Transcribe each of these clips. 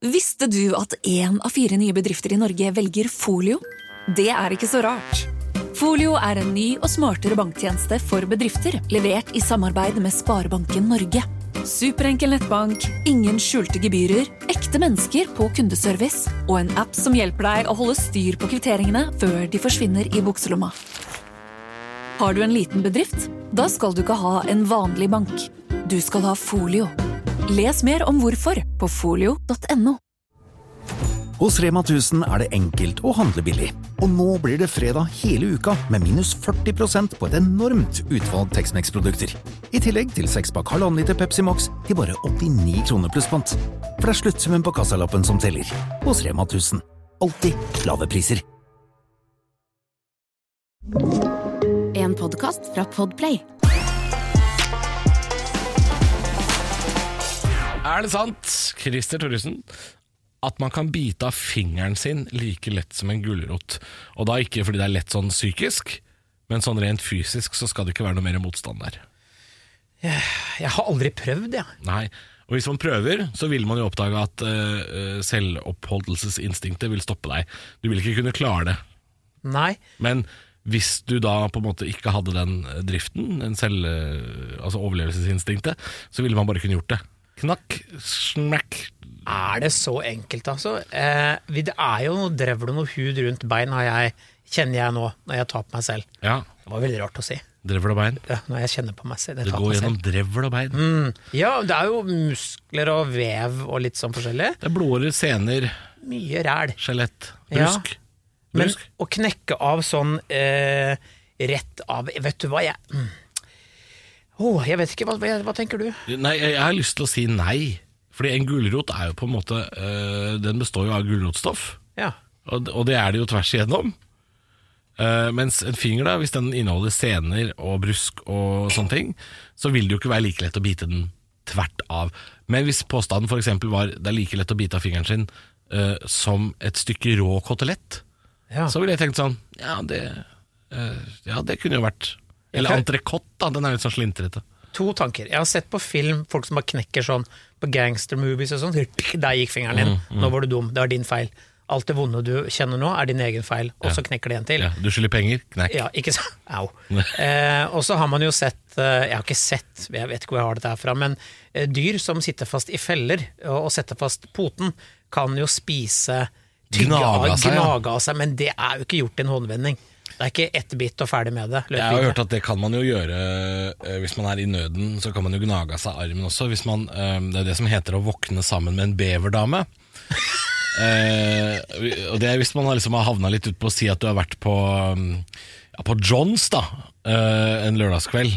Visste du at 1 av 4 nye bedrifter I Norge velger Folio? Det ikke så rart. Folio en ny og smartere banktjeneste for bedrifter, levert I samarbeid med Sparebanken Norge. Superenkel nettbank, ingen skjulte gebyrer, ekte mennesker på kundeservice og en app som hjelper deg å holde styr på kvitteringene før de forsvinner I bukselomma. Har du en liten bedrift? Da skal du ikke ha en vanlig bank. Du skal ha Folio. Les mer om hvorfor på folio.no. Hos Rema 1000 det enkelt å handle billig. Og nå blir det fredag hele uka med minus 40% på et enormt utvalg Tex-Mex-produkter. I tillegg til 6-pakk 1,5 liter Pepsi Max til bare 89 kroner pluss pant. For det sluttsummen på kassalappen som teller. Hos Rema 1000. Alltid lave priser. En podcast fra Podplay. Det sant, Christer Thoresen, at man kan bite av fingeren sin like lett som en gulrot? Og da ikke fordi det lett sånn psykisk, men sånn rent fysisk så skal det ikke være noe mer motstand der. Jeg har aldri prøvd, ja. Nei, og hvis man prøver, så vil man jo oppdage at selvoppholdelsesinstinktet vil stoppe deg. Du vil ikke kunne klare det. Nei. Men hvis du da på en måte ikke hadde den driften, altså overlevelsesinstinktet, så ville man bare kunne gjort det. Knakk, smakk. Det så enkelt, altså? Det jo noe drevl og noe hud rundt bein, kjenner jeg nå, når jeg tar på meg selv. Ja. Det var veldig rart å si. Drevl og bein? Ja, når jeg kjenner på meg selv. Det går gjennom drevl og bein? Ja, det jo muskler og vev og litt sånn forskjellig. Det blodårer, sener. Mye ræl. Skjelett. Brusk. Ja. Men å knekke av sånn rett av, vet du hva, jeg vet ikke, hva tenker du? Nei, jeg har lyst til å si nei. Fordi en gulrot jo på en måte, den består jo av gulrotstoff. Ja. Og det det jo tvers igjennom. Mens en finger da, hvis den inneholder sener og brusk og sånne ting, så vil det jo ikke være like lett å bite den tvert av. Men hvis påstanden for eksempel var, det like lett å bite av fingeren sin som et stykke rå kotelett, så ville jeg tenkt sånn, det kunne jo vært. Eller entrecôte da, den litt sånn slintrete. 2 tanker. Jeg har sett på film folk som bare knekker sånn på gangster-movies og sånn. Der gikk fingeren din. Nå var du dum. Det var din feil. Alt det vonde du kjenner nå din egen feil. Og så knekker det en til. Ja, du skylder penger. Knekk. Ja, ikke sant? Au. Og så har man jo sett, jeg har ikke sett, jeg vet ikke hvor jeg har dette herfra, men dyr som sitter fast I feller og setter fast poten, kan jo spise, gnage av seg, men det jo ikke gjort I en håndvending. Det ikke ett bit og ferdig med det. Jeg har hørt at det kan man jo gjøre hvis man I nøden, så kan man jo gnage av seg armen også. Hvis man, det det som heter å våkne sammen med en beverdame. Og det hvis man liksom har havnet litt ut på å si at du har vært på Johns da, en lørdagskveld,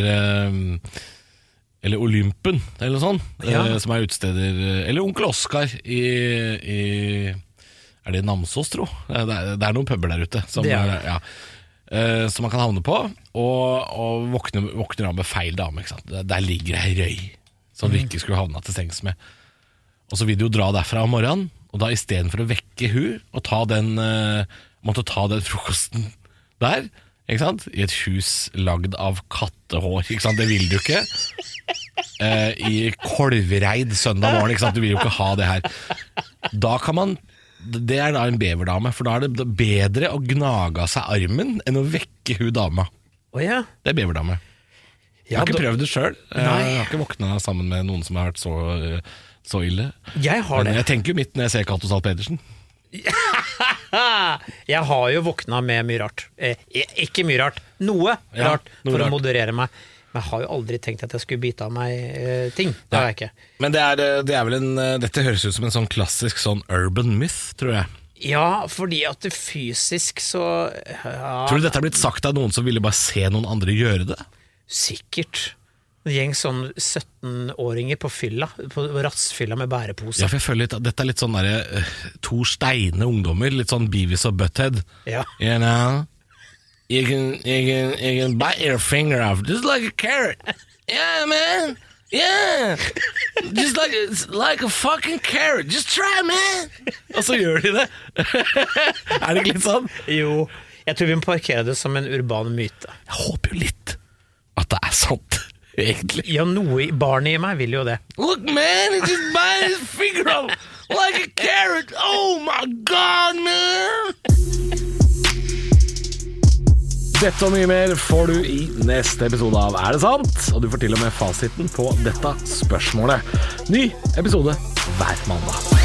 eller Olympen, eller noe sånt, som utsteder, eller Onkel Oskar I det Namsos, tro? Det noen pubber der ute som, som man kan havne på og våkner av med feil dame, ikke sant? Der ligger det røy som du ikke skulle havne til sengs med, og så vil du jo dra derfra om morgenen, og da I stedet for å vekke hun og måtte ta den frokosten der, ikke sant? I et hus lagd av kattehår, ikke sant? Det vil du ikke I kolvreid søndag morgen, ikke sant? Du vil jo ikke ha det her. Da kan man, det da en beverdame, for da det bedre å gnage av seg armen enn å vekke hun dama. Ja. Det beverdame. Jeg har ikke prøvd det selv. Jeg har ikke våknet sammen med noen som har vært så ille. Jeg har det. Men jeg tenker jo mitt når jeg ser Cato Zahl Pedersen. Jeg har jo våknet med mye rart. Ikke mye rart. Noe rart for å moderere meg. Men jeg har jo aldri tenkt at jeg skulle bite av meg ting. Det har jeg ikke. Men det vel dette høres ut som en sånn klassisk sånn urban myth, tror jeg. Ja, fordi at det fysisk så... Tror du dette har blitt sagt av noen som ville bare se noen andre gjøre det? Sikkert. En gjeng sånn 17-åringer på fylla, på rassfylla med bærepose. Ja, for jeg føler litt, dette litt sånn der Tor Steine ungdommer, litt sånn Beavis og Butthead. Ja. You know? You can bite your finger off just like a carrot. Yeah, man. Yeah. Just like a fucking carrot. Just try, man. Og så gjør de det. Det ikke litt sånn? Jo, jeg tror vi må parkere det som en urban myte. Jeg håper jo litt at det sant, egentlig. Ja, barnet I meg vil jo det. Look, man, he just bite his finger off. Like a carrot! Oh my god, man! Dette og mye mer får du i neste episode av Er det sant? Og du får til og med fasiten på dette spørsmålet. Ny episode hver mandag.